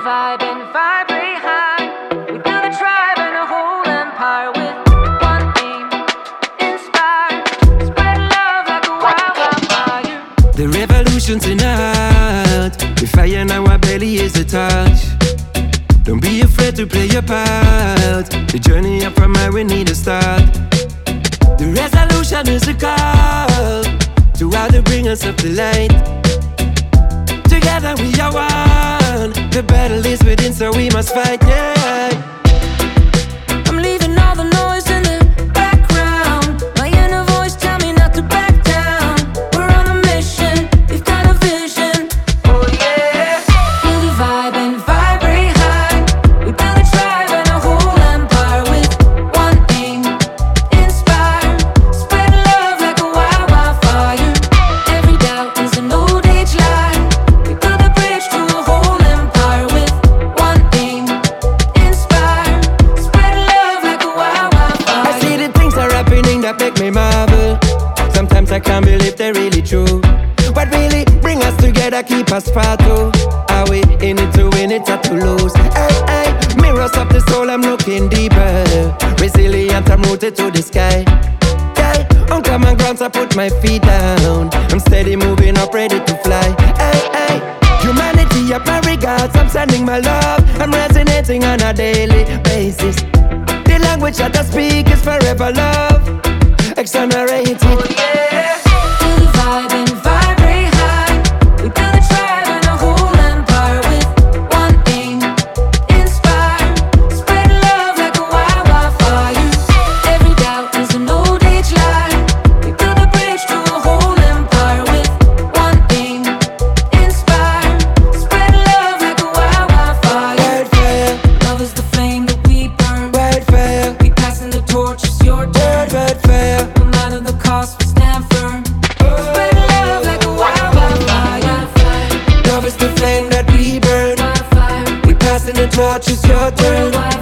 vibe and vibrate high. We build a tribe and a whole empire with one aim, inspire, spread love like a wildfire. The revolution's in our heart. The fire in our belly is a touch. Don't be afraid to play your part. The journey up from high, we need a start. The resolution is a call to how to bring us up the light. Together we are one. The battle is within, so we must fight, yeah. I'm leaving all the noise in the background. My inner voice tell me not to back down. We're on a mission, we've got a vision. Oh yeah. Feel the vibe and vibrate high. We build a tribe and a whole empire with one aim, inspire, spread love like a wildfire. Every doubt is an old age lie. We build a bridge to a whole empire with one aim, inspire, spread love like a wildfire. I see the things are happening that make me marvel. Sometimes I can't believe they're really true. What really bring us together, keep us far too. Are we in it to win it or to lose? Hey, hey, mirrors of the soul, I'm looking deeper. Resilient, I'm rooted to the sky. Yeah, on common grounds, I put my feet down. I'm steady moving up, ready to fly. Hey, hey, humanity up my regards, I'm sending my love. I'm resonating on a daily basis. The language that I speak is forever love. Exonerated. Oh yeah. Feel the vibe and vibrate high. We build a tribe and a whole empire with one aim, inspire, spread love like a wildfire. Every doubt is an old age lie. We build a bridge to a whole empire with one aim, inspire, spread love like a wildfire. Wildfire, Love is the flame that we burn. wildfire, We passing the torch, it's your turn. wildfire. No matter the cost, we stand firm. Spread love like a wildfire. Love is the flame that we burn. Wildfire. We passing the torch, it's your turn.